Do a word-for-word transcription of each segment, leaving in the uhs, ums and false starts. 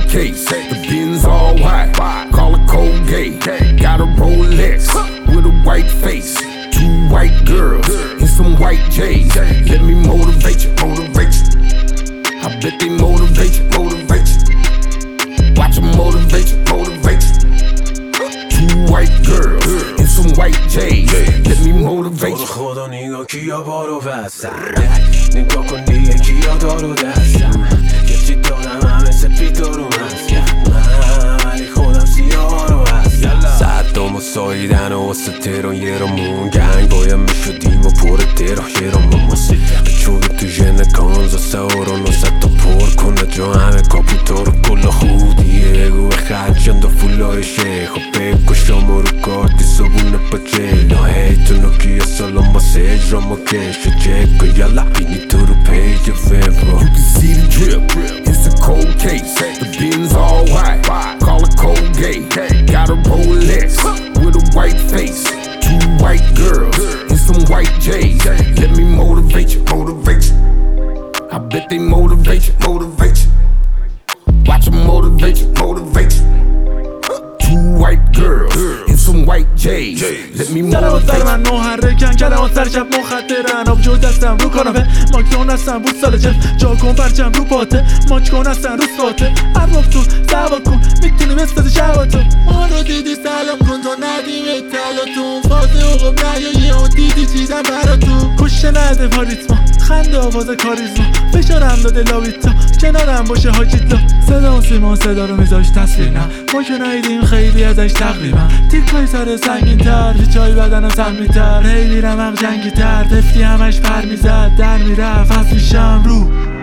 case, the Benz all white, call it Colgate. Got a Rolex with a white face, two white girls and some white J's. Let me motivate you, motivate you. I bet they motivate you, motivate you. Watch them motivate you, motivate you. Two white girls and some white J's. Let me motivate you. خدا نگاه کیا بارو بستن، نگاه کن دیگه کیا دارو دستن. یه چی دارم همه سپید دارو مسکن، من ولی خودم سیاه رو هستم. صدام و ساییدن و واسه تهران یه را مون گنگ باید میشدیم و پر تهران یه را مماسی چون تو ژن کانزاس اوران و ست تا پر کنه جا همه کاپوتا رو کلا خودیه گوه خرچند و فولای شیخ و بگو شما رو کارتی صبونه پاچه لاهی تو نوکیه سالان باسه اجرام و کش و چک و یالا بینی تو رو پیج فیبرو. You can see the drip, it's a cold case, the Benz all white, call it Colgate. Got a Rolex with a white face, two white girls and some white J's. Let me motivate you, motivate you. I bet they motivate you, motivate you. Watch them motivate you, motivate you. Two white girls and some white J's. Let me سلامت motivate بر you. من محرکن کلمات سر شب مخدرن آبجو دستم رو کاناپه ماکدون هستن بود سال جلف جا کن پرچم رو پاته ماچ کن هستن رو ساته ارباب تو سوا کن میتونی بستازی شباتو ما رو دیدی سلام کن تا ندیم اطلاعاتون فاده اوقاب نیایی و دیدی چیزم برا تو کشه نده پاریتما خنده آواز کاریزما فشارم داده لاویتا کنارم باشه حاجیتا صدا و سیما صدا رو میذاش تصویر نه ما که نایدیم خیلی ازش تقریبا تیکای سر سنگین تر چای بدنم سمی تر هی میرم هم جنگی تر تفتی همش پر میزد در میرفت از میشم رو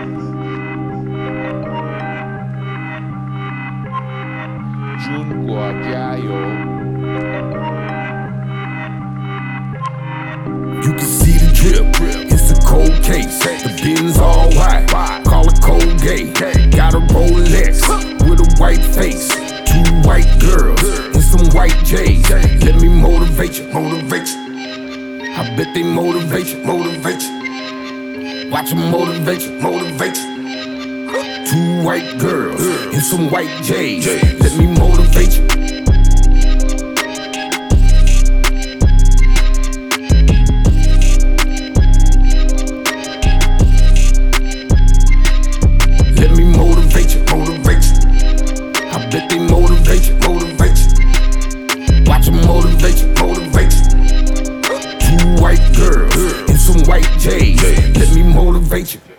Giungo a Chiaio. You can see the drip, it's a cold case, the Benz all white, call it Colgate. Got a Rolex with a white face, two white girls and some white J's. Let me motivate you, motivate you. I bet they motivate you, motivate you. Watch them motivate you, motivate you. Two white girls and some white J's. Let me motivate you. Let me motivate you, motivate you. I bet they motivate you, motivate you. Watch them motivate you, motivate you. Two white girls and some white J's. Let me motivate you.